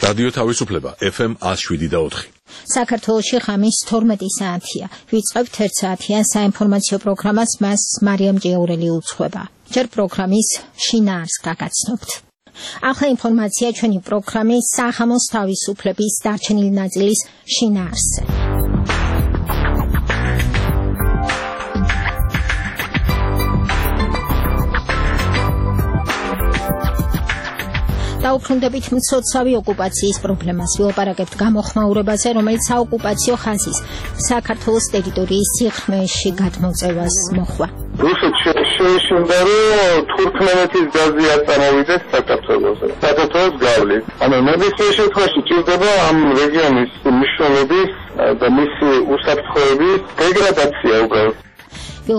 რადიო თავისუფლება FM 107.4. საქართველოში ღამის 12 საათია. ვიწყებთ 1 საათიან საინფორმაციო პროგრამას, მას მარიამ ჭიაურელი უძღვება. ჯერ პროგრამის შინაარსს გაგაცნობთ. ახლა ინფორმაცია ჩვენი პროგრამის საღამოს თავისუფლების დარჩენილი ნაწილის შინაარსზე. დაუბრუნდებით მცოცავი ოკუპაციის პრობლემას. ვილაპარაკებთ გამოხმაურებაზე, რომელიც საოკუპაციო ხაზის საქართველოს ტერიტორიის სიღრმეში გადმოწევას მოჰყვა. რუსეთში შეეშინდა, რომ თურქმენეთის გაზი არ წამოვიდეს საქართველოზე. საქართველოს გავლით. ანუ ნებისმიერ შემთხვევაში ჭირდება ამ რეგიონის მნიშვნელობის და მისი უსაფრთხოების დეგრადაცია უბრალოდ.